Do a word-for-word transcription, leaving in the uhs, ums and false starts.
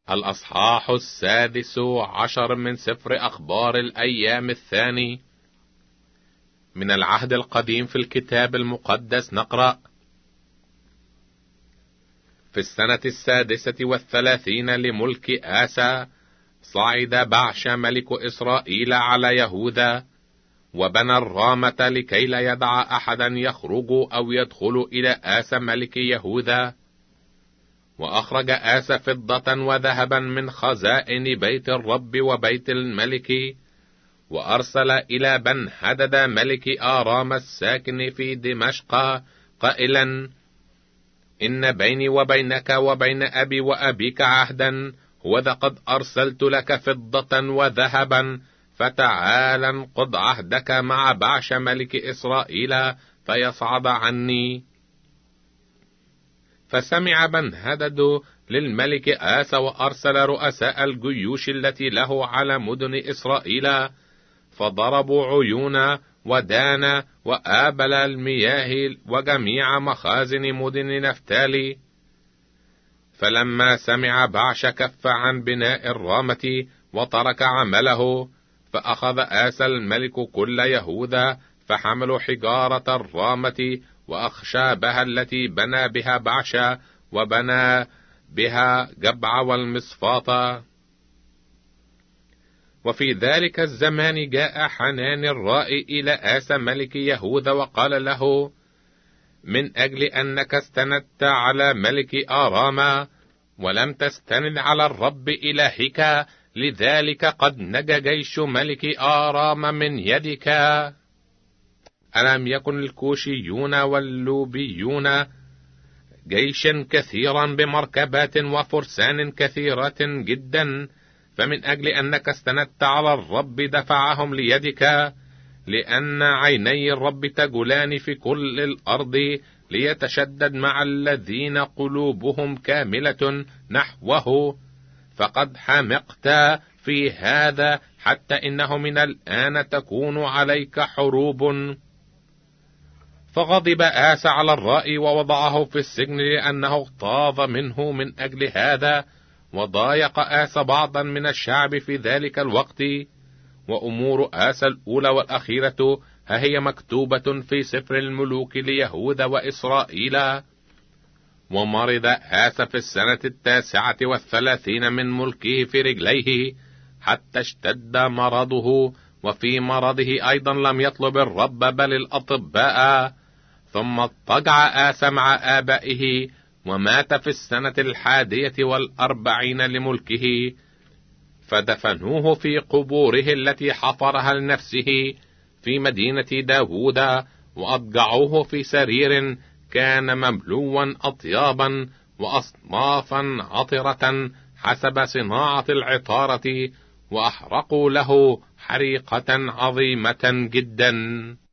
الأصحاح السادس عشر من سفر أخبار الأيام الثاني. من العهد القديم في الكتاب المقدس نقرأ: في السنة السادسة والثلاثين لملك آسى صعد بعشا ملك إسرائيل على يهوذا، وبنى الرامة لكي لا يدع أحدا يخرج أو يدخل إلى آسى ملك يهوذا. وأخرج آسى فضة وذهبا من خزائن بيت الرب وبيت الملك، وأرسل إلى بن هدد ملك آرام الساكن في دمشق قائلا: إن بيني وبينك وبين أبي وأبيك عهدا، وذا قد أرسلت لك فضة وذهبا، فتعال انقض عهدك مع بعش ملك إسرائيل فيصعد عني. فسمع بن هدد للملك آسى، وأرسل رؤساء الجيوش التي له على مدن إسرائيل، فضربوا عيون ودان وآبل المياه وجميع مخازن مدن نفتالي. فلما سمع بعش كف عن بناء الرامة وترك عمله، فأخذ آسى الملك كل يهوذا، فحملوا حجارة الرامة وأخشابها التي بنى بها بعشا، وبنى بها جبع والمصفاطة. وفي ذلك الزمان جاء حنان الرائي إلى آسى ملك يهوذا وقال له: من أجل أنك استندت على ملك آرام ولم تستند على الرب إلهك، لذلك قد نجا جيش ملك آرام من يدك. ألم يكن الكوشيون واللوبيون جيشا كثيرا بمركبات وفرسان كثيرة جدا، فمن أجل أنك استندت على الرب دفعهم ليدك، لأن عيني الرب تجولان في كل الأرض ليتشدد مع الذين قلوبهم كاملة نحوه. فقد حمقت في هذا، حتى إنه من الآن تكون عليك حروب. فغضب آسى على الرائي ووضعه في السجن، لأنه اغتاظ منه. من أجل هذا وضايق آسى بعضا من الشعب في ذلك الوقت. وأمور آسى الأولى والأخيرة ها هي مكتوبة في سفر الملوك ليهوذا وإسرائيل. ومرض آسى في السنة التاسعة والثلاثين من ملكه في رجليه، حتى اشتد مرضه، وفي مرضه أيضا لم يطلب الرب بل الأطباء. ثم اضطجع آسى مع آبائه، ومات في السنة الحادية والأربعين لملكه، فدفنوه في قبوره التي حفرها لنفسه في مدينة داوود، وأضجعوه في سرير كان مملوا أطيابا وأصنافا عطرة حسب صناعة العطارة، وأحرقوا له حريقة عظيمة جدا.